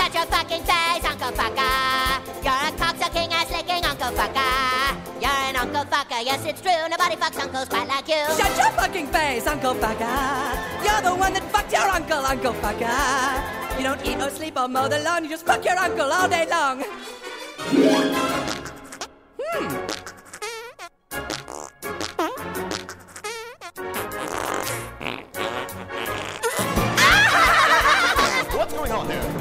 Shut your fucking face, Uncle Fucker. You're a cocksucking ass licking Uncle Fucker. You're an Uncle Fucker, yes it's true. Nobody fucks uncles quite like you. Shut your fucking face, Uncle Fucker. You're the one that fucked your uncle, Uncle Fucker. You don't eat or sleep or mow the lawn, you just fuck your uncle all day long. What's going on there?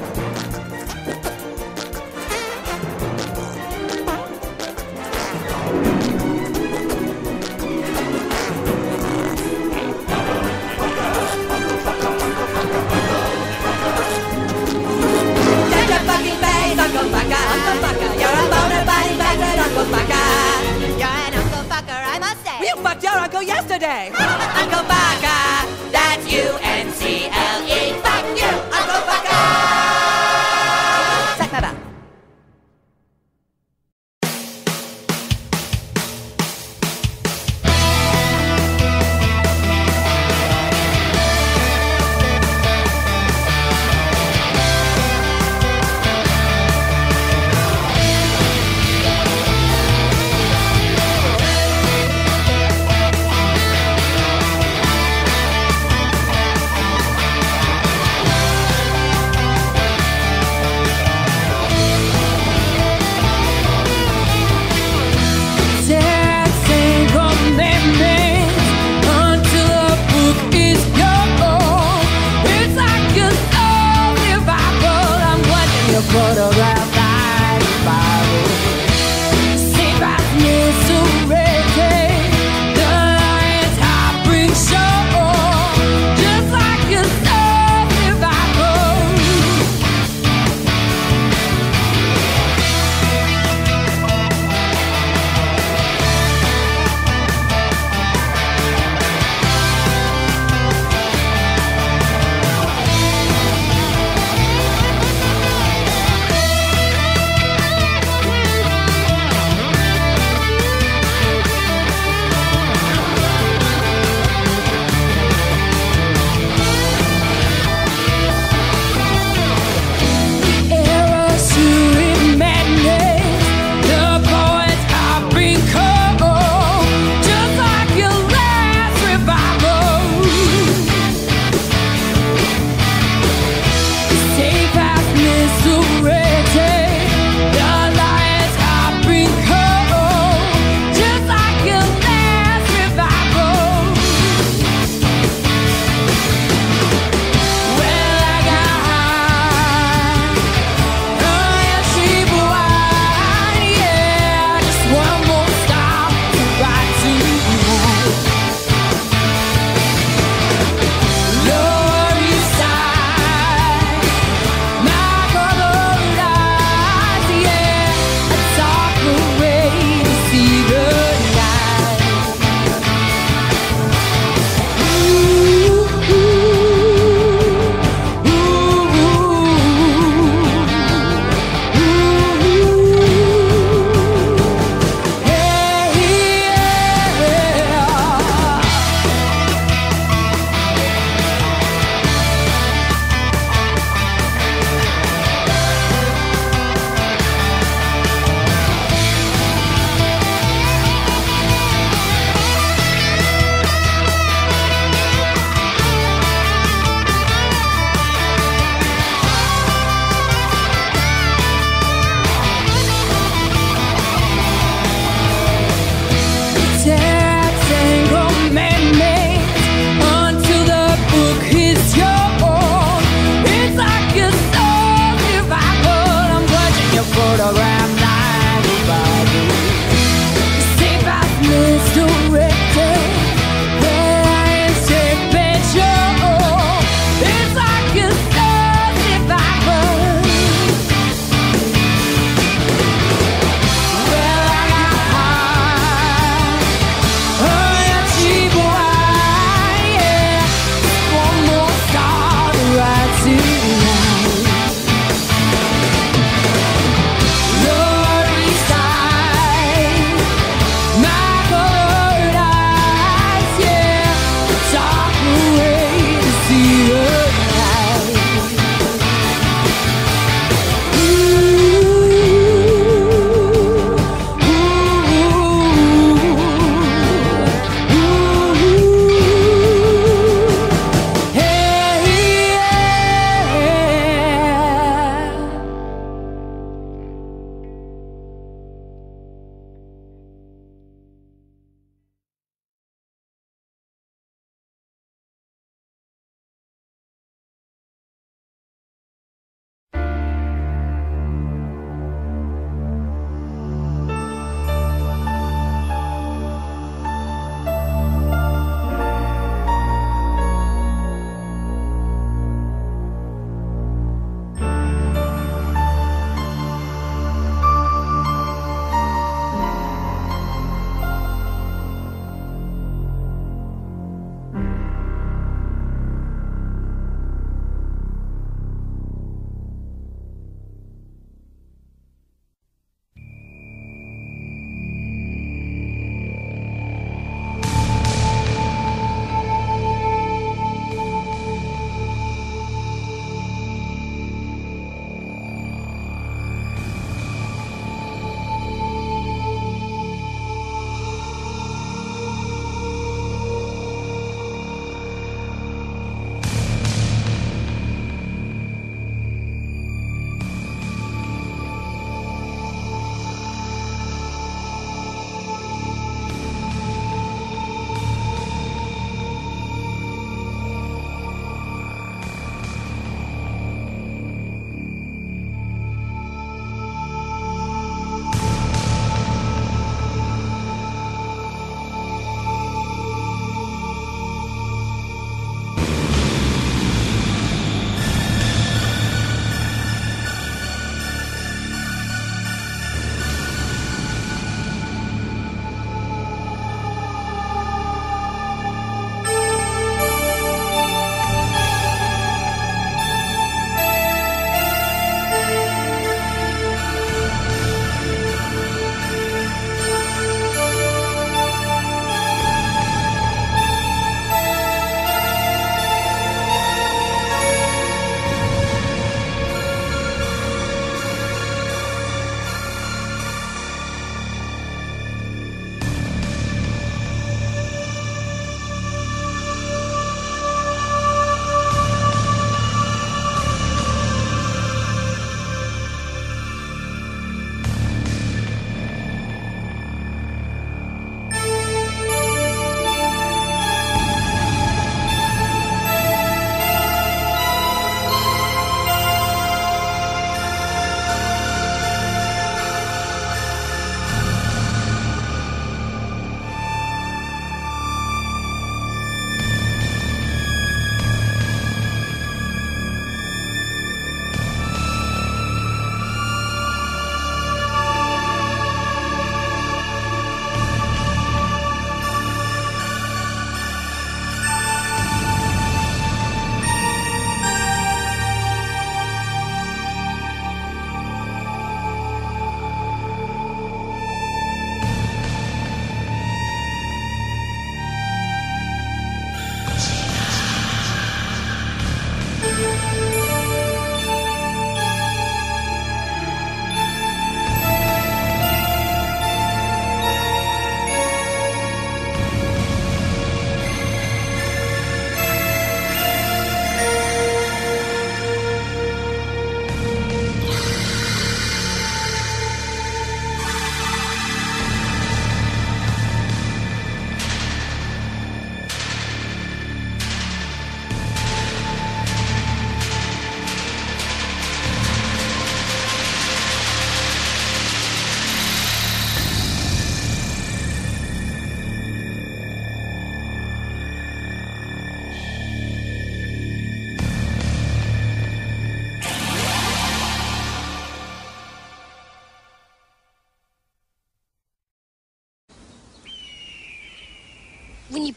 Shut your fucking face, Uncle Fucker, Uncle Fucker. You're a bona fide bastard, Uncle Fucker. You're an Uncle Fucker, I must say. You fucked your uncle yesterday. Uncle Fucker, that's U-N-C-L-E. Fuck you, Uncle Fucker. Suck my butt.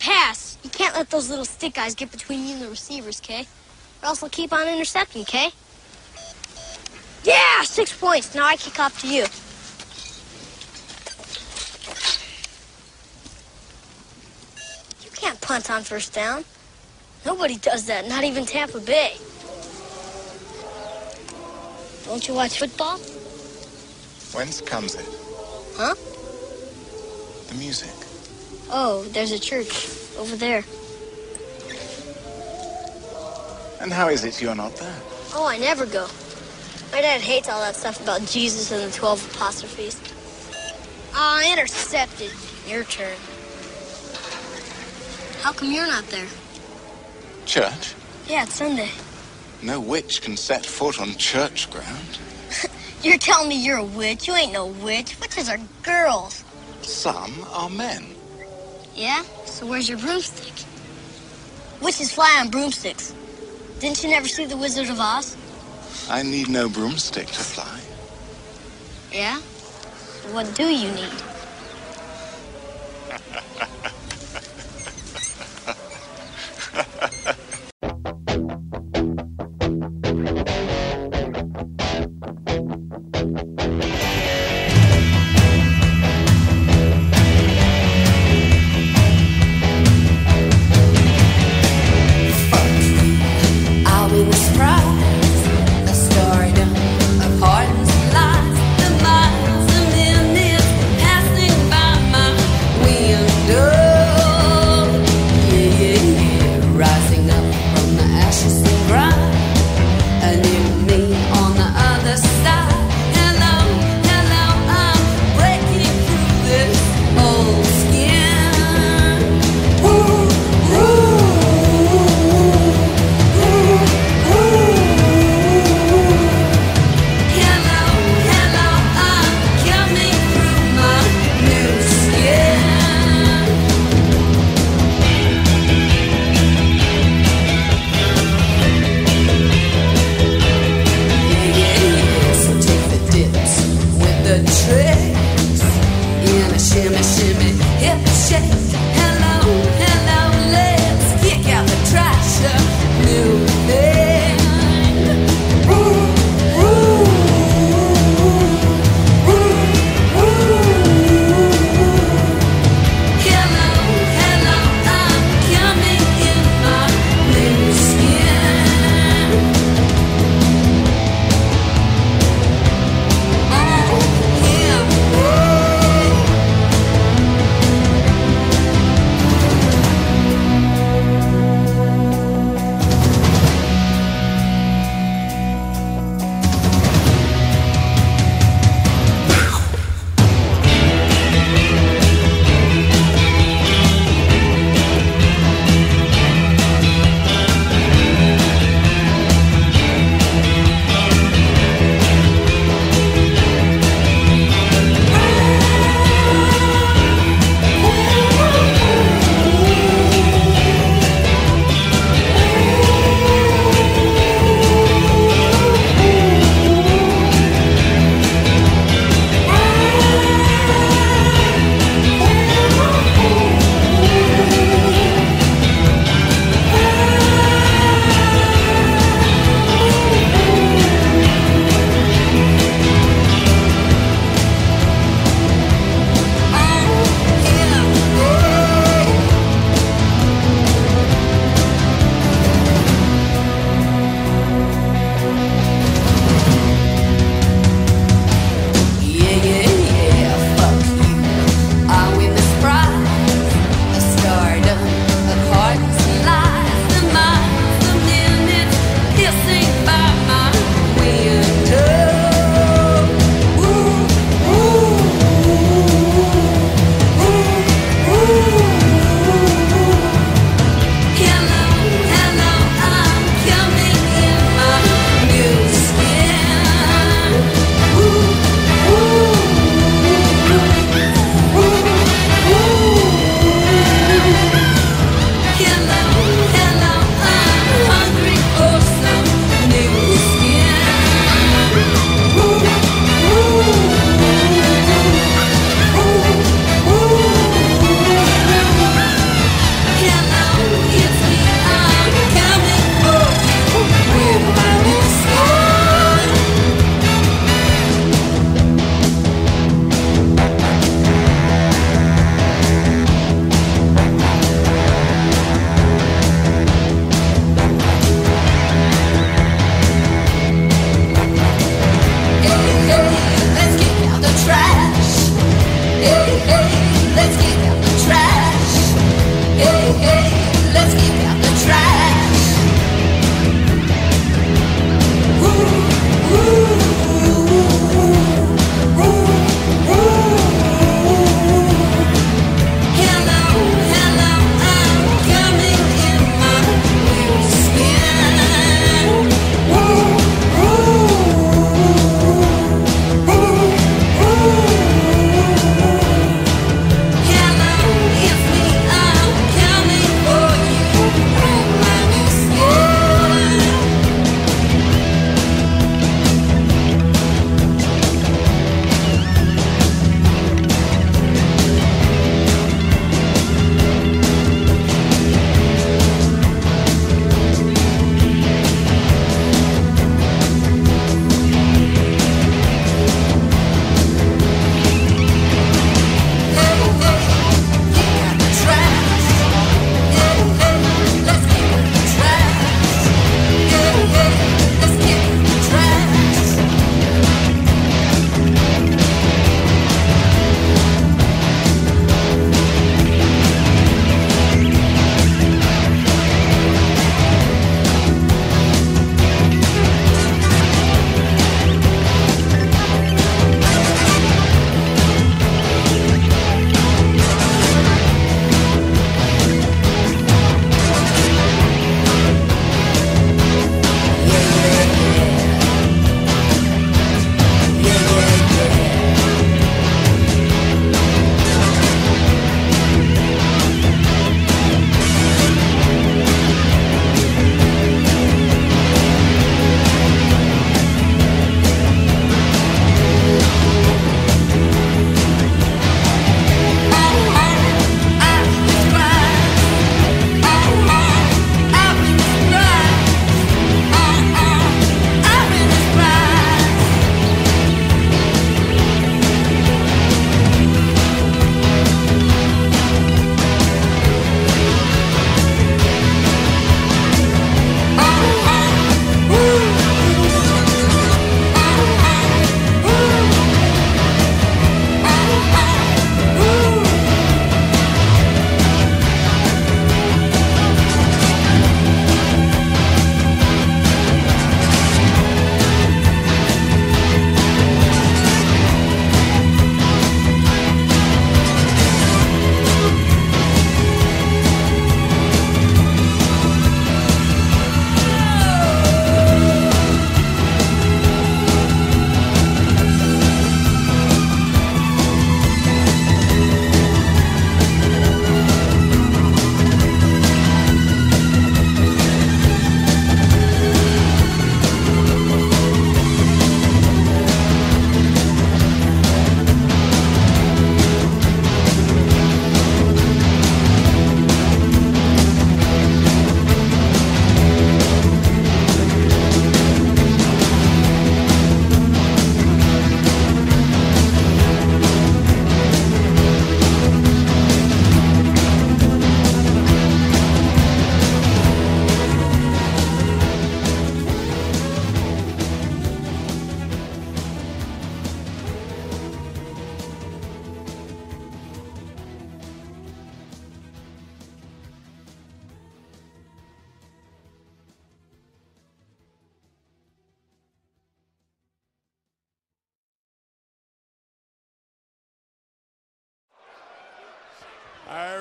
pass. You can't let those little stick guys get between you and the receivers, Kay? Or else they'll keep on intercepting, Kay? Yeah, 6 points. Now I kick off to you. You can't punt on first down. Nobody does that, not even Tampa Bay. Don't you watch football? Whence comes it? Huh? The music. Oh, there's a church over there. And how is it you're not there? Oh, I never go. My dad hates all that stuff about Jesus and the 12 apostrophes. Intercepted. Your turn. How come you're not there? Church? Yeah, it's Sunday. No witch can set foot on church ground. You're telling me you're a witch? You ain't no witch. Witches are girls. Some are men. Yeah? So where's your broomstick? Witches fly on broomsticks. Didn't you never see The Wizard of Oz? I need no broomstick to fly. Yeah? What do you need? I'll be the surprise, a story done of hearts and lies, the miles and minutes passing by my window.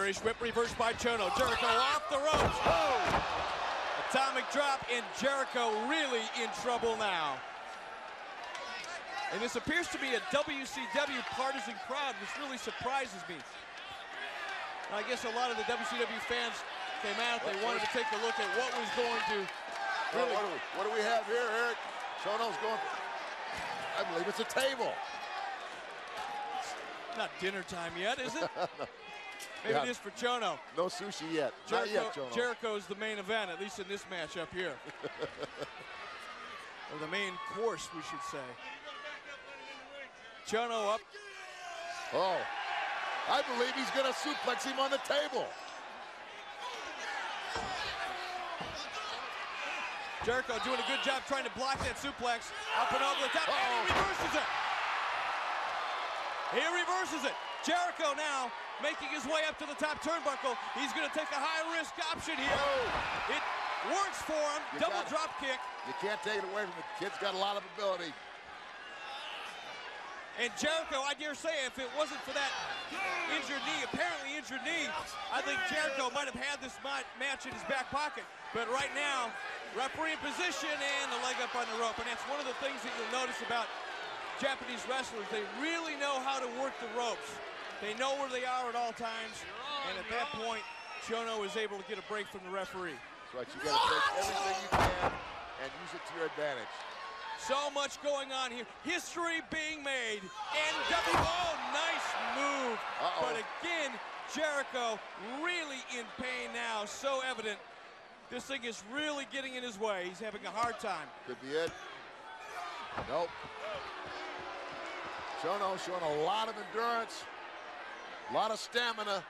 Irish whip reversed by Chono. Jericho off the ropes. Oh! Atomic drop, and Jericho really in trouble now. And this appears to be a WCW partisan crowd, which really surprises me. And I guess a lot of the WCW fans came out. They wanted to take a look at what was going to really... What do we have here, Eric? Chono's going... I believe it's a table. It's not dinner time yet, is it? No. Maybe it is for Chono. No sushi yet. Not yet, Chono. Jericho's the main event, at least in this matchup here. Or the main course, we should say. Chono up. Oh, I believe he's going to suplex him on the table. Jericho doing a good job trying to block that suplex. Up and over the top, and he reverses it. He reverses it. Jericho now making his way up to the top turnbuckle. He's going to take a high-risk option here. Oh. It works for him. Double drop kick. You can't take it away from the kid's got a lot of ability. And Jericho, I dare say, if it wasn't for that apparently injured knee, I think Jericho might have had this match in his back pocket. But right now, referee in position and the leg up on the rope. And that's one of the things that you'll notice about Japanese wrestlers. They really know how to work the ropes. They know where they are at all times. And at that point, Chono is able to get a break from the referee. That's right, you got to take everything you can and use it to your advantage. So much going on here. History being made. NWO, nice move. But again, Jericho really in pain now. So evident. This thing is really getting in his way. He's having a hard time. Could be it. Nope. Chono showing a lot of endurance, a lot of stamina.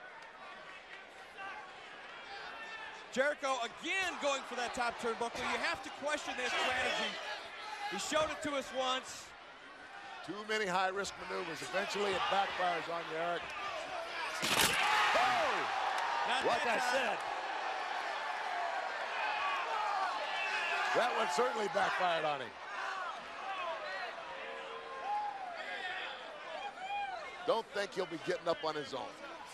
Jericho again going for that top turnbuckle. You have to question that strategy. He showed it to us once. Too many high-risk maneuvers. Eventually, it backfires on you, Eric. Oh! Like I said. That one certainly backfired on him. Don't think he'll be getting up on his own.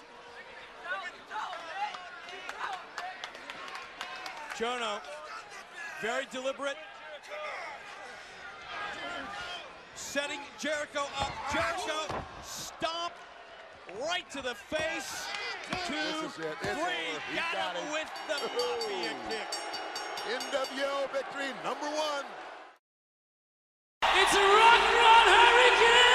Chono, very deliberate. Setting Jericho up. Jericho, stomp right to the face. 2, 3, got him with the Mafia kick. NWO victory #1. It's a Rock Hurricane!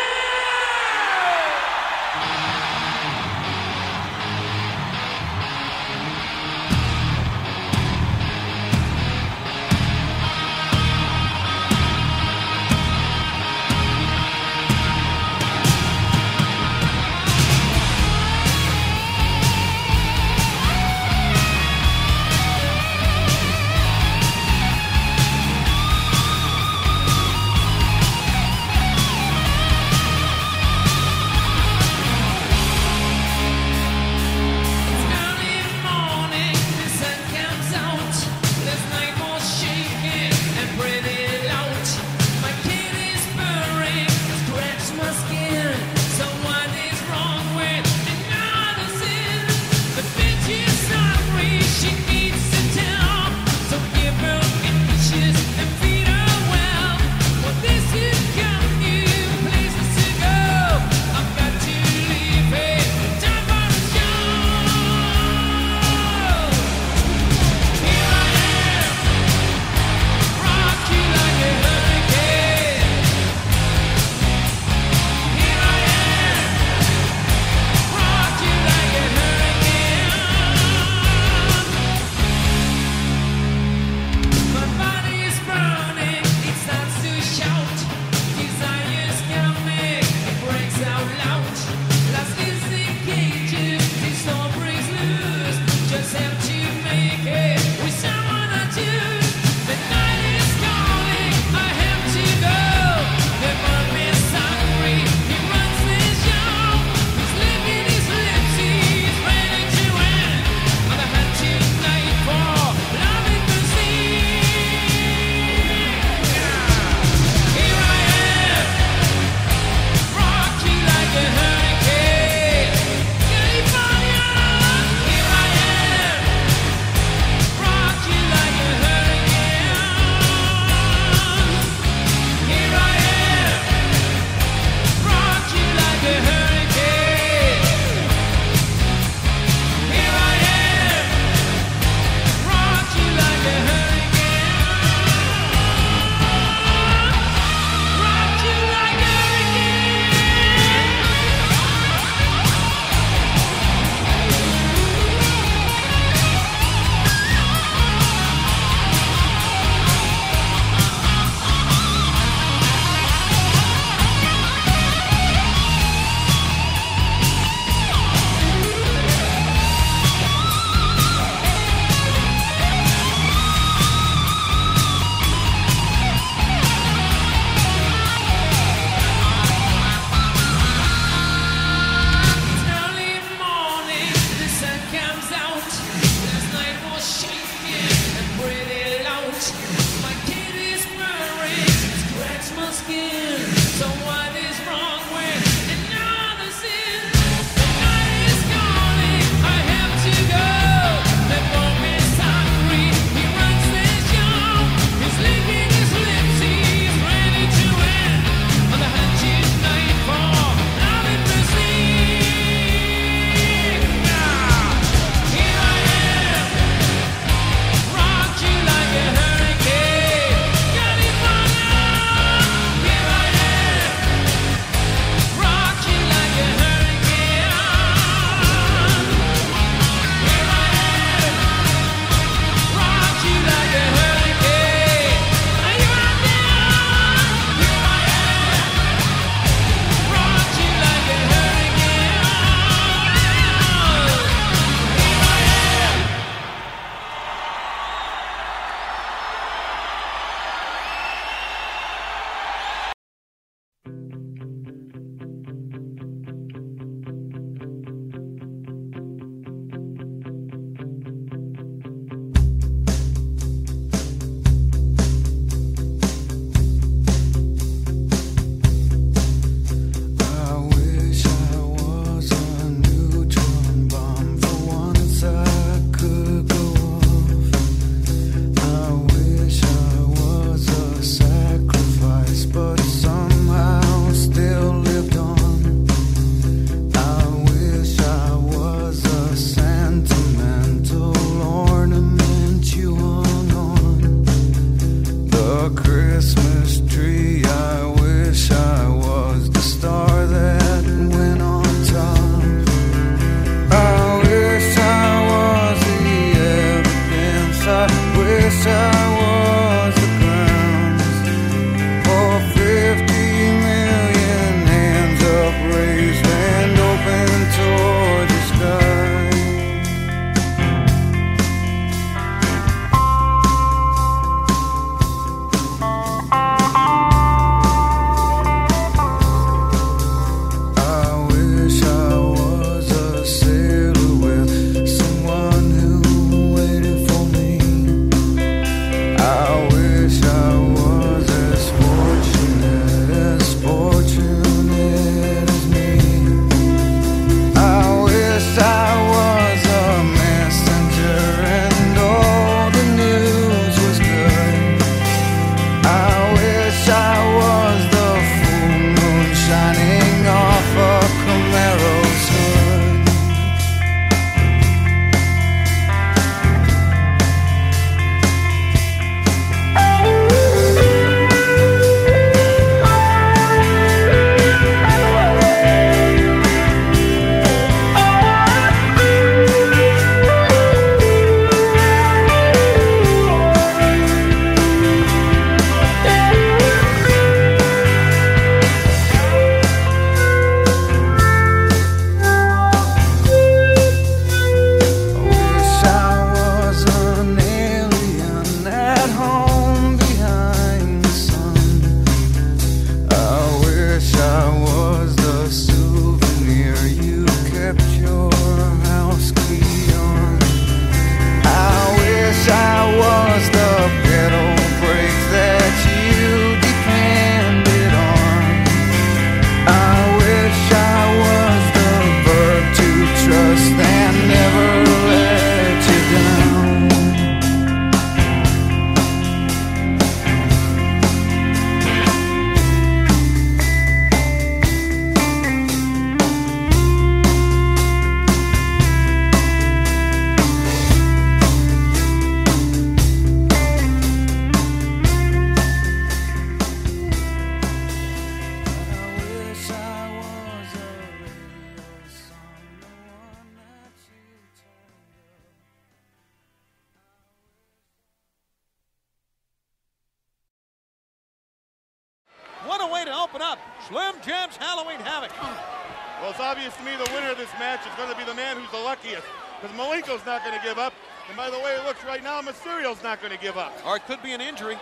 What a way to open up Slim Jim's Halloween Havoc. Well, it's obvious to me the winner of this match is going to be the man who's the luckiest, because Malenko's not going to give up. And by the way it looks right now, Mysterio's not going to give up. Or it could be an injury.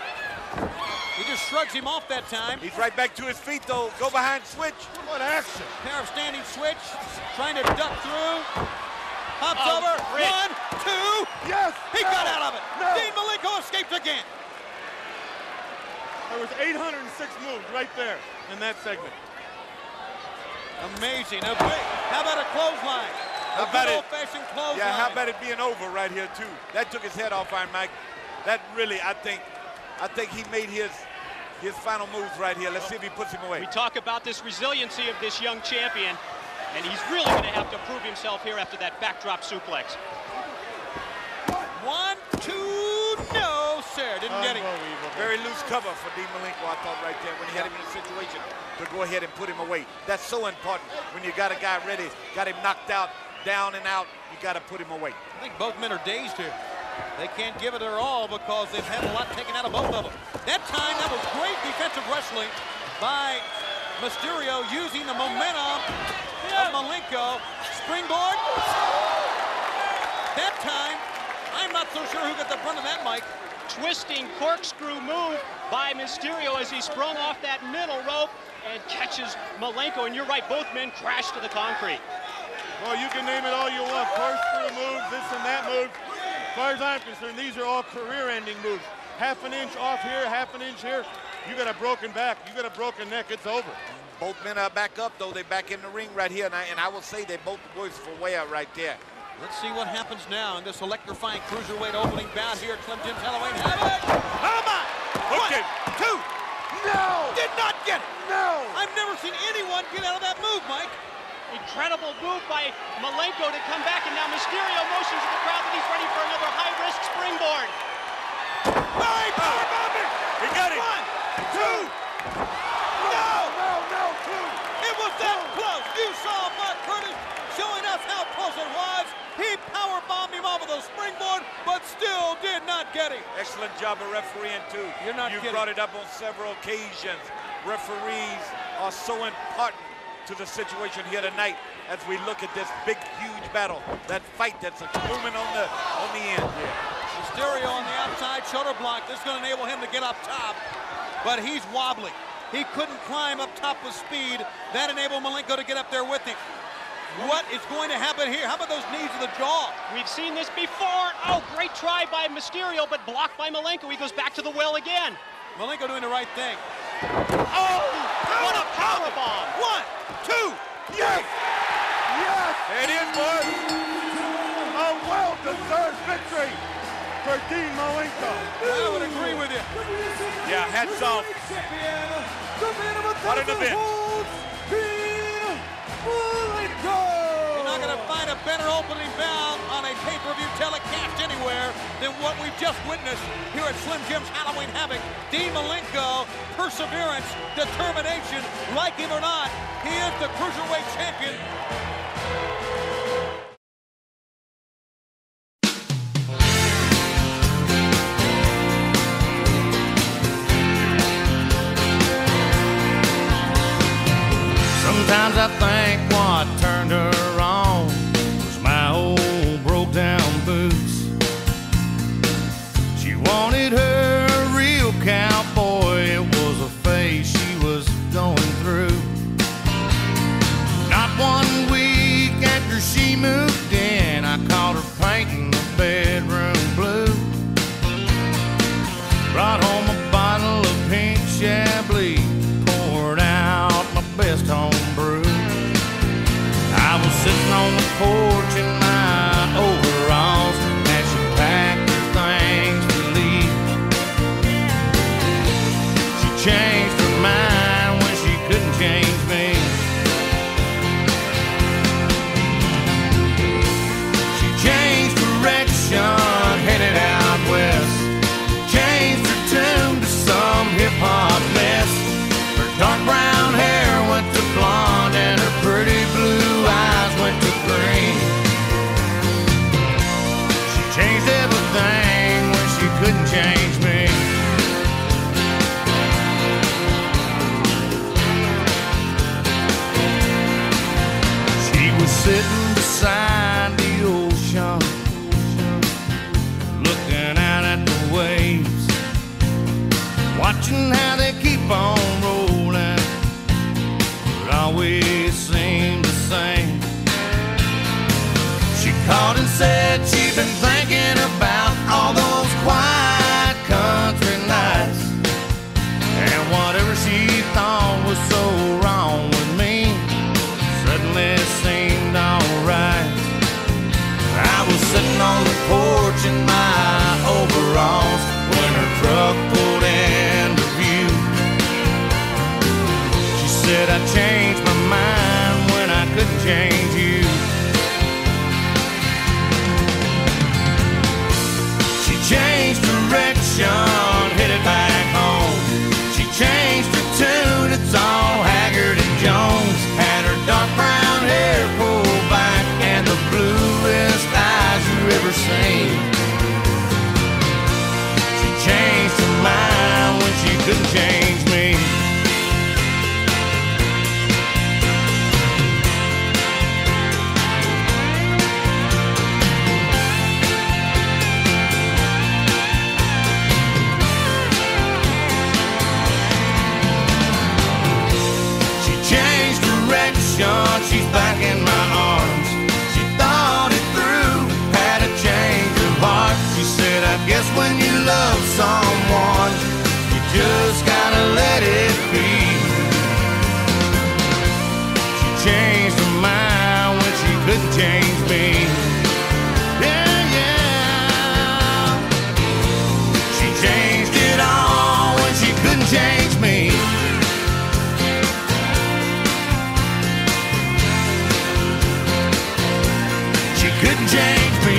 He just shrugs him off that time. He's right back to his feet, though. Go behind switch. What action. Pair of standing switch, trying to duck through. Hops over. Rick. 1, 2. Yes. He got out of it. No. Dean Malenko escapes again. There was 806 moves right there in that segment. Amazing. How about a clothesline? How about it? Old-fashioned clothesline. Yeah, how about it being over right here too? That took his head off Iron Mike. That really, I think he made his final moves right here. Let's see if he puts him away. We talk about this resiliency of this young champion, and he's really going to have to prove himself here after that backdrop suplex. 1, 2, no, sir. Didn't get him. Very loose cover for Dean Malenko, I thought, right there, when he had him in a situation to go ahead and put him away. That's so important. When you got a guy ready, got him knocked out, down and out, you got to put him away. I think both men are dazed here. They can't give it their all because they've had a lot taken out of both of them. That time, that was great defensive wrestling by Mysterio using the momentum of Malenko. Springboard. That time, I'm not so sure who got the front of that, Mike. Twisting corkscrew move by Mysterio as he sprung off that middle rope and catches Malenko. And you're right, both men crashed to the concrete. Well, you can name it all you want. Corkscrew moves, this and that move. As far as I'm concerned, these are all career-ending moves. Half an inch off here, half an inch here. You got a broken back, you got a broken neck, it's over. Both men are back up, though. They're back in the ring right here, and I will say they both boys for way out right there. Let's see what happens now in this electrifying cruiserweight opening bout here at Slim Jim's Halloween Havoc. How about? Okay. 1, 2. No! Did not get it. No! I've never seen anyone get out of that move, Mike. Incredible move by Malenko to come back, and now Mysterio motions to the crowd that he's ready for another high-risk springboard. Hey, power bomb it! He got it! 1, 2. No, 2. It was that close. You saw Mark Curtis showing us how close it was. He power bombed him off of the springboard, but still did not get him. Excellent job of refereeing, too. You're not You kidding. brought it up on several occasions. Referees are so important to the situation here tonight as we look at this big, huge battle. That fight that's looming on the end. Yeah. Mysterio on the outside shoulder block. This is going to enable him to get up top, but he's wobbly. He couldn't climb up top with speed. That enabled Malenko to get up there with him. What is going to happen here? How about those knees to the jaw? We've seen this before. Oh, great try by Mysterio, but blocked by Malenko. He goes back to the well again. Malenko doing the right thing. Oh, what a powerbomb. 1, 2. Yes! Yes! It is, boys. A well-deserved victory for Dean Malenko. I would agree with you. Yeah, hats off. What an event. You're not going to find a better opening bout on a pay-per-view telecast anywhere than what we've just witnessed here at Slim Jim's Halloween Havoc. Dean Malenko, perseverance, determination, like him or not, he is the Cruiserweight Champion. Sometimes I think what turned her on was my old broke-down boots. She wanted her a real cowboy. It was a phase she was going through. Not 1 week after she moved in, I caught her painting the bedroom blue. Brought home a bottle of pink Chablis, poured out my best home brew. I was sitting on the porch in my overalls as she packed her things to leave. She changed her mind when she couldn't change me. She changed direction, headed out west. Changed her tune to some hip-hop mess. Her dark brown hair went to blonde and her pretty blue eyes went to green. She changed everything when she couldn't change me. She was sitting beside the ocean, looking out at the waves, watching how they keep on rolling, but always seem the same. She called and said she'd been thinking about all those quiet country nights whatever she thought was so wrong with me suddenly seemed alright. I was sitting on the porch in my overalls when her truck pulled into view. She said I changed my mind when I couldn't change you. She changed direction, headed back home. She changed her tune, it's all Haggard and Jones. Had her dark brown hair pulled back and the bluest eyes you ever seen. She changed her mind when she couldn't change me. She's back in my arms. She thought it through, had a change of heart. She said, I guess when you love someone, you just gotta let it be. She changed her mind when she couldn't change me. Yeah, yeah. She changed it all when she couldn't change me. Couldn't change me.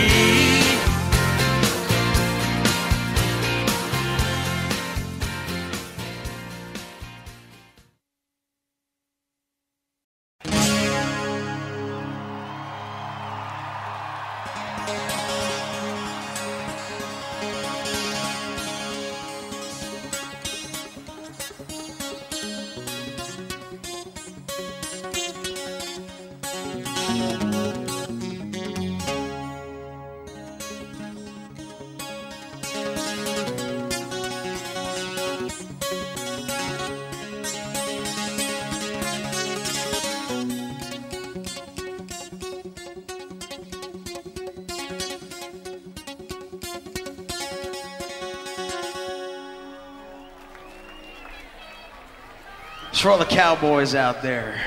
It's for all the cowboys out there.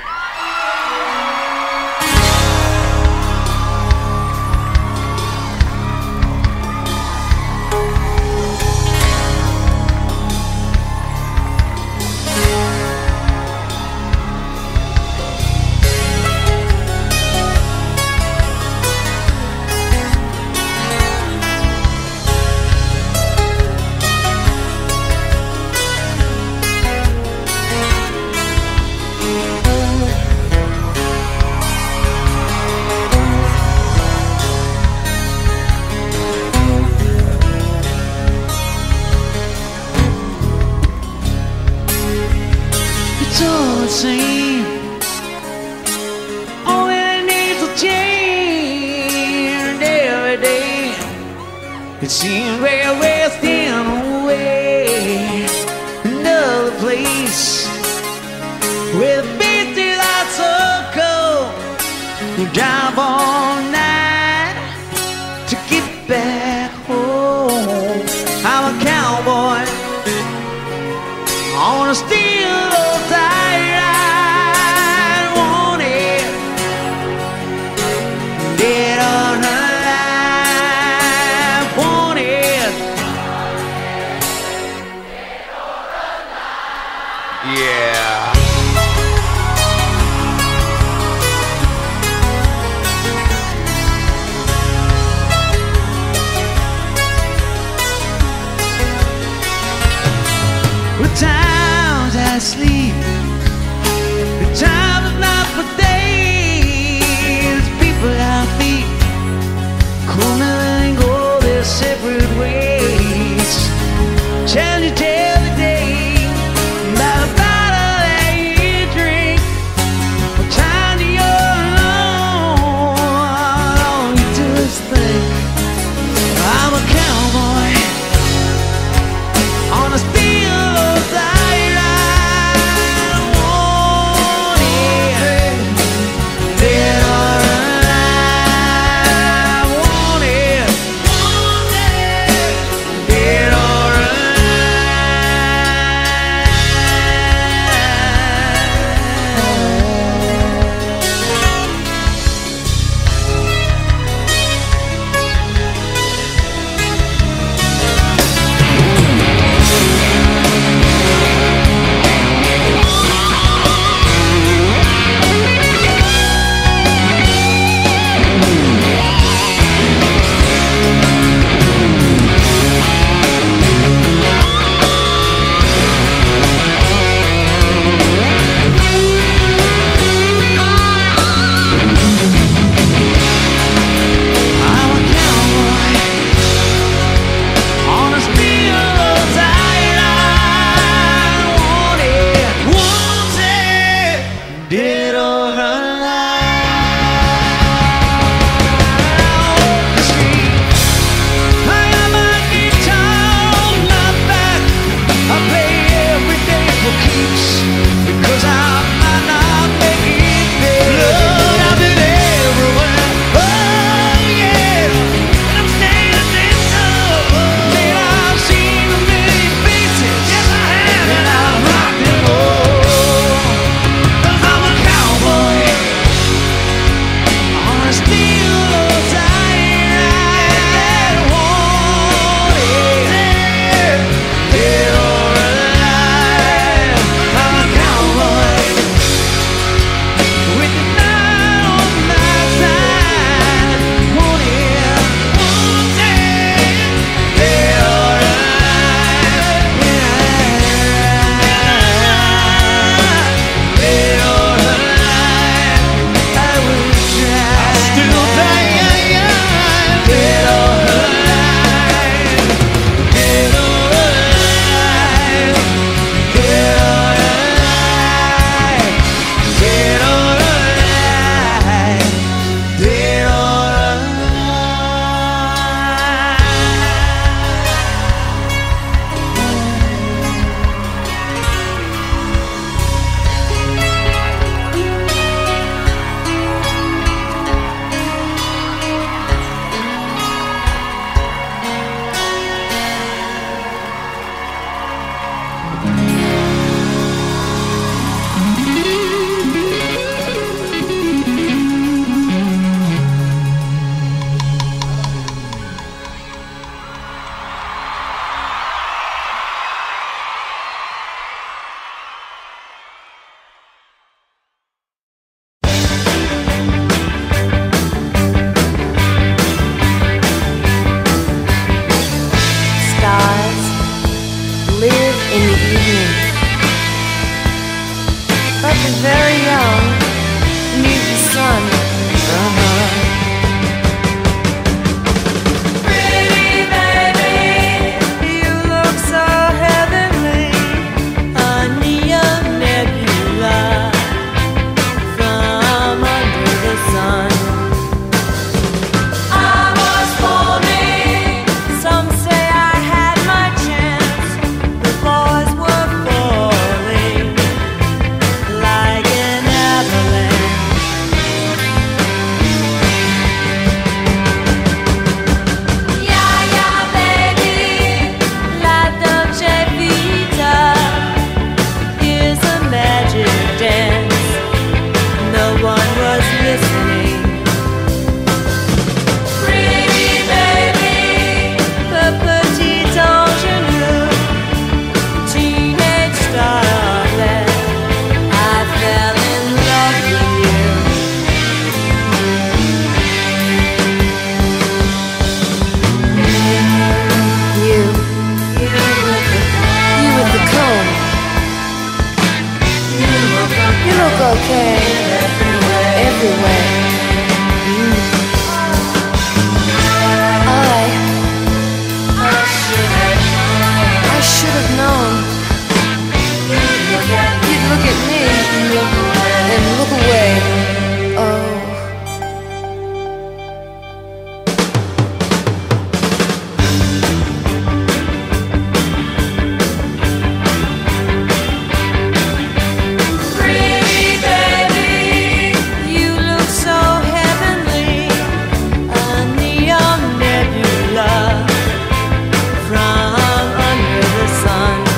It seemed way west in away, another place where the beach is out so cold. You drive all night to get back home. I'm a cowboy on a steel tie ride, wanted, dead or alive. Yeah. The times I sleep, the time is not for days. People I meet come and go their separate ways. Tell the day by the bottle they weeks because I might not make it there. Lord, I've been everywhere. Oh yeah, and I'm standing tall. Man, I've seen a million faces. Yes, I have, and I've rocked them all. 'Cause I'm a cowboy on a steel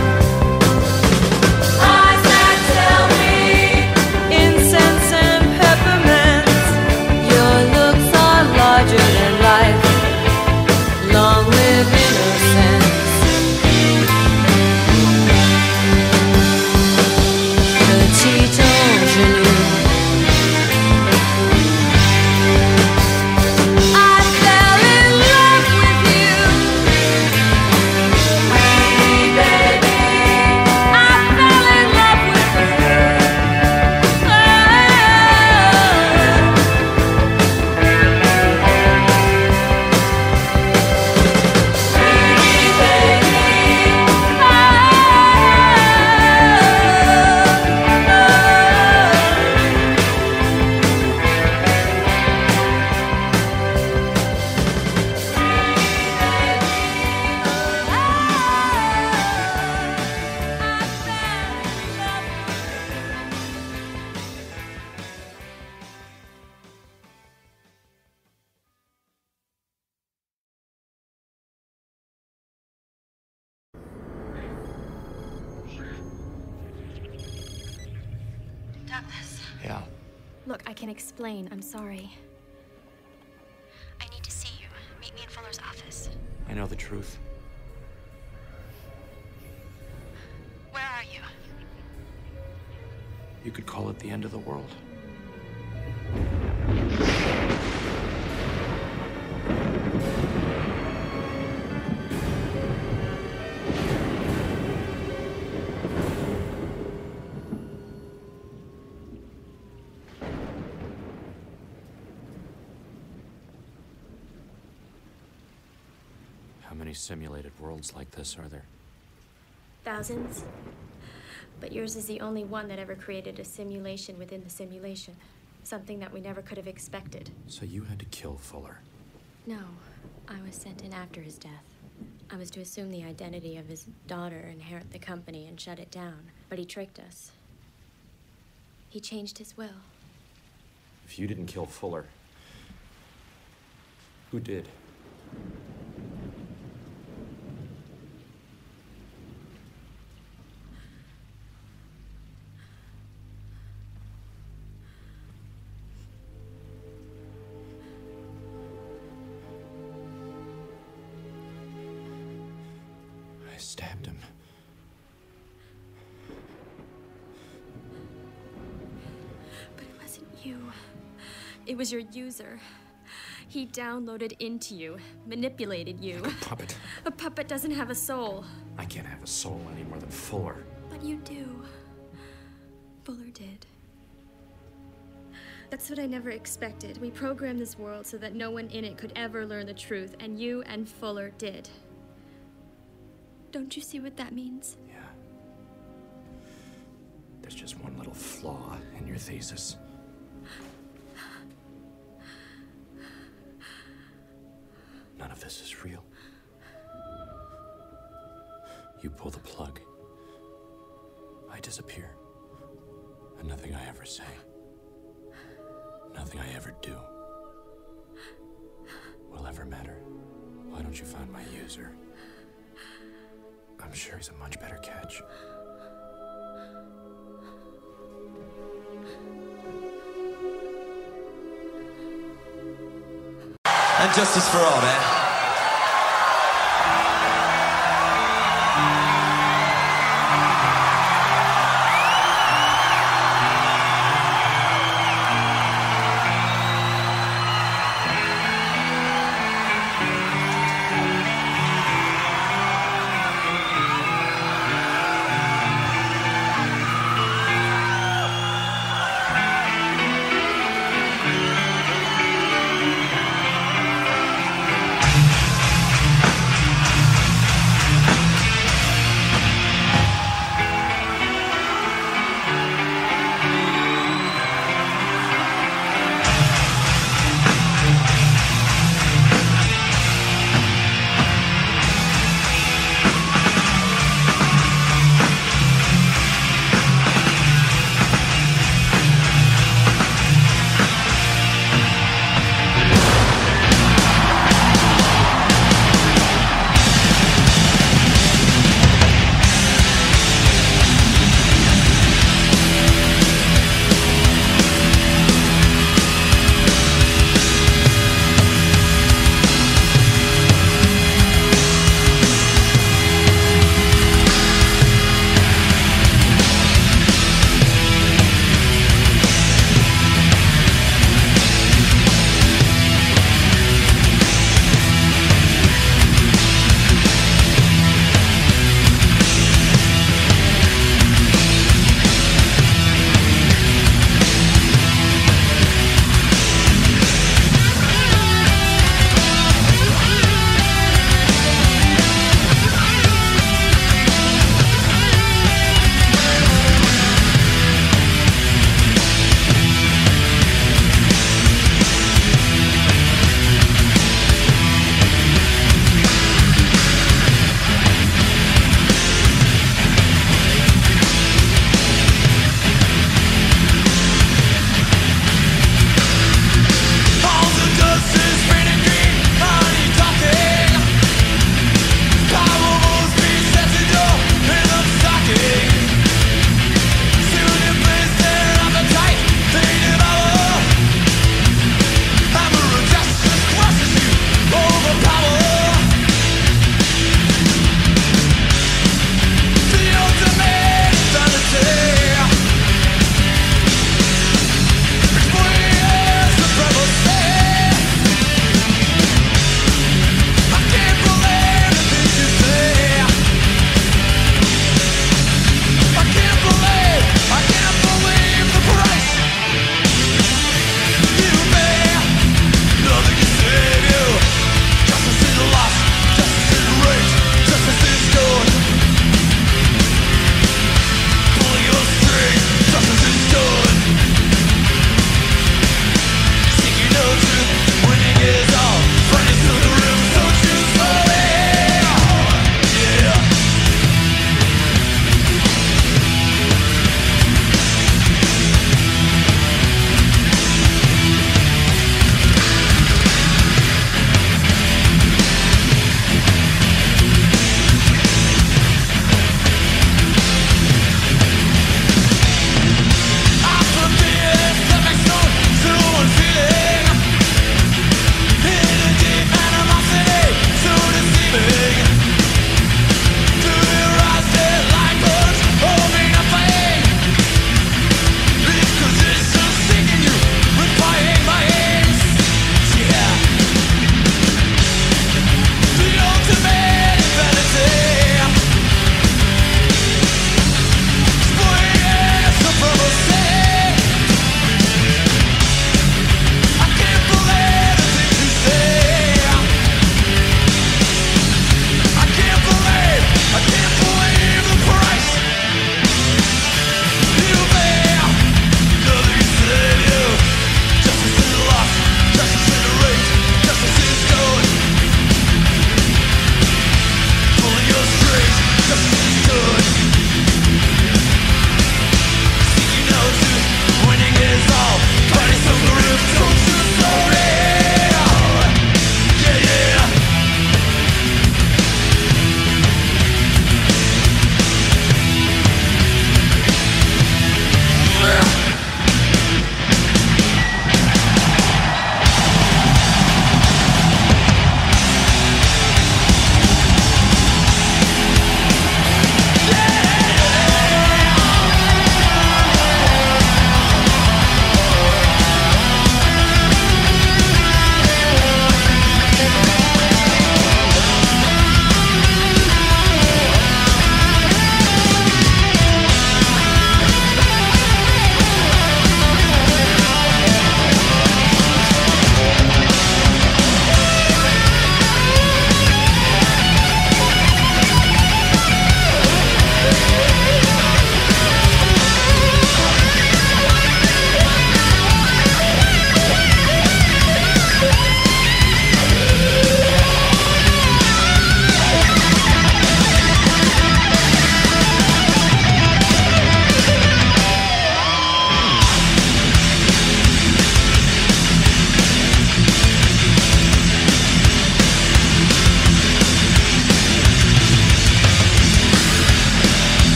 incense and got this. Yeah. Look, I can explain. I'm sorry. I need to see you. Meet me in Fuller's office. I know the truth. Where are you? You could call it the end of the world. How many simulated worlds like this are there? Thousands. But yours is the only one that ever created a simulation within the simulation. Something that we never could have expected. So you had to kill Fuller. No, I was sent in after his death. I was to assume the identity of his daughter, inherit the company, and shut it down. But he tricked us. He changed his will. If you didn't kill Fuller, who did? I stabbed him. But it wasn't you. It was your user. He downloaded into you, manipulated you. Like a puppet. A puppet doesn't have a soul. I can't have a soul any more than Fuller. But you do. Fuller did. That's what I never expected. We programmed this world so that no one in it could ever learn the truth, and you and Fuller did. Don't you see what that means? Yeah. There's just one little flaw in your thesis. None of this is real. You pull the plug. I disappear. And nothing I ever say, nothing I ever do will ever matter. Why don't you find my user? I'm sure he's a much better catch. And justice for all, man.